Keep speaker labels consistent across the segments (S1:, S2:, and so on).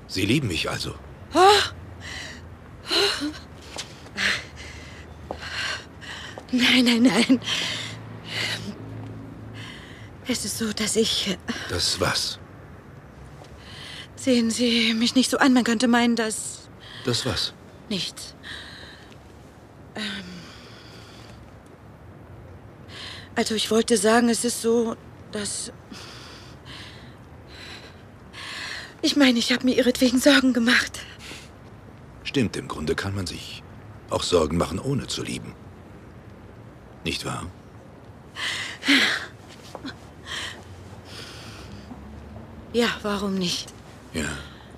S1: Sie lieben mich also.
S2: Nein, nein, nein. Es ist so, dass ich...
S1: Das was?
S2: Sehen Sie mich nicht so an. Man könnte meinen, dass...
S1: Das was?
S2: Nichts. Also ich wollte sagen, es ist so, dass... Ich meine, ich habe mir ihretwegen Sorgen gemacht.
S1: Stimmt, im Grunde kann man sich auch Sorgen machen, ohne zu lieben. Nicht wahr?
S2: Ja, warum nicht?
S1: Ja.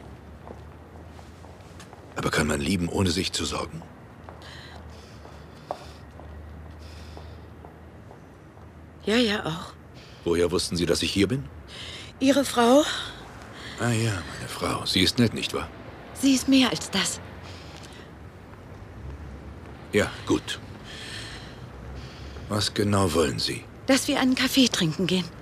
S1: Aber kann man lieben, ohne sich zu sorgen?
S2: Ja, ja, auch.
S1: Woher wussten Sie, dass ich hier bin?
S2: Ihre Frau,
S1: Ah ja, meine Frau. Sie ist nett, nicht wahr?
S2: sie ist mehr als das.
S1: Ja, gut. Was genau wollen Sie?
S2: Dass wir einen Kaffee trinken gehen.